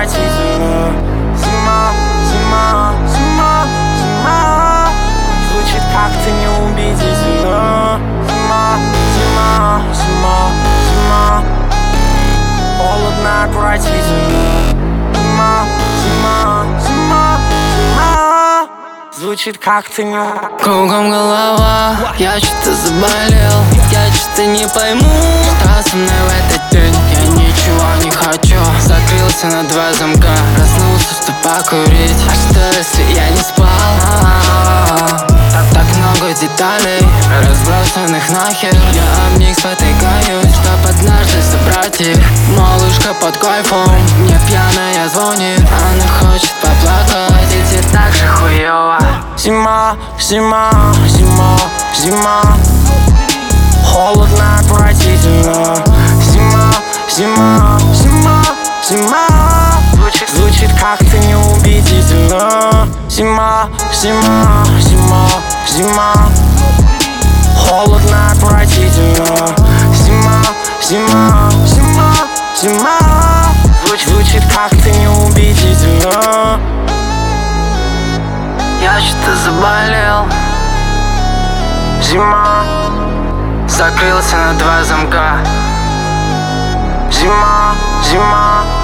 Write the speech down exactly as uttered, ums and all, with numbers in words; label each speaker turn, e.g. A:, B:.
A: отвратительно. Зима, зима, зима, зима. Звучит как-то неубедительно. Зима, зима, зима, зима. Холодно, отвратительно. Зима, зима, зима, зима. Звучит как-то не...
B: Кругом голова, я что-то заболел. Я что-то не пойму, что со мной в этот день. Я ничего не хочу. Закрылся на два замка, проснулся, чтобы покурить. А что если я не спал? Так, так много деталей, разбросанных нахер. Я об них спотыкаюсь, чтоб однажды собрать их. Малышка под кайфом, мне пьяная звонит. Она хочет поплакать, и тебе так же хуёво.
A: Зима, зима, зима, зима. Холодно, отвратительно. Зима, зима, зима, зима. Звучит, звучит как-то неубедительно. Зима, зима, зима, зима. Холодно, отвратительно. Зима, зима, зима, зима. Звучит, звучит как-то неубедительно.
B: Я что-то заболел.
A: Зима,
B: закрылся на два замка.
A: зима, зима.